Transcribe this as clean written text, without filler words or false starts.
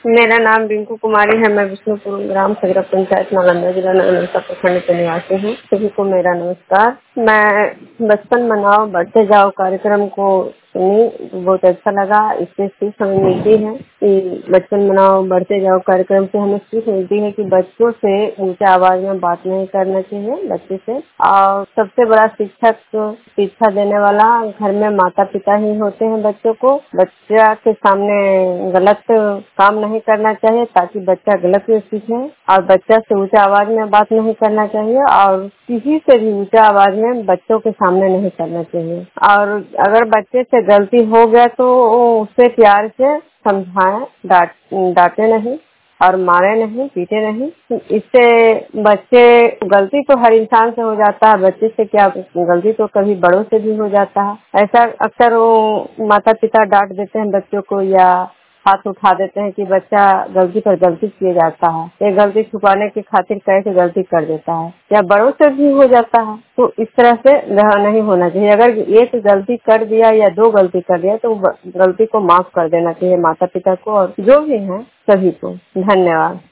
मेरा नाम रिंकू कुमारी है। मैं विष्णुपुर ग्राम सगरा पंचायत नालंदा जिला नालंदा प्रखंड के निवासी हूँ। सभी को मेरा नमस्कार। मैं बचपन मनाओ बढ़ते जाओ कार्यक्रम को सुनी, बहुत अच्छा लगा। इससे सीख हमें मिलती है कि बचपन मनाओ बढ़ते जाओ कार्यक्रम से हमें सीख मिलती है कि बच्चों से ऊंचे आवाज में बात नहीं करना चाहिए बच्चे से। और सबसे बड़ा शिक्षक शिक्षा देने वाला घर में माता पिता ही होते हैं। बच्चों को बच्चा के सामने गलत काम नहीं करना चाहिए ताकि बच्चा गलत में सीखे। और बच्चा से ऊंचा आवाज में बात नहीं करना चाहिए और किसी से भी ऊंचा आवाज में बच्चों के सामने नहीं करना चाहिए। और अगर बच्चे से गलती हो गया तो उसे प्यार से समझाएं, डांटे नहीं और मारे नहीं, पीटे नहीं। इससे बच्चे गलती तो हर इंसान से हो जाता है, बच्चे से क्या गलती तो कभी बड़ों से भी हो जाता है। ऐसा अक्सर वो माता पिता डांट देते हैं बच्चों को या हाथ उठा देते हैं कि बच्चा गलती पर गलती किए जाता है। ये गलती छुपाने की खातिर कैसे गलती कर देता है या बड़ों से भी हो जाता है। तो इस तरह से नहीं होना चाहिए। अगर एक गलती कर दिया या दो गलती कर दिया तो गलती को माफ कर देना चाहिए माता पिता को और जो भी है सभी को। धन्यवाद।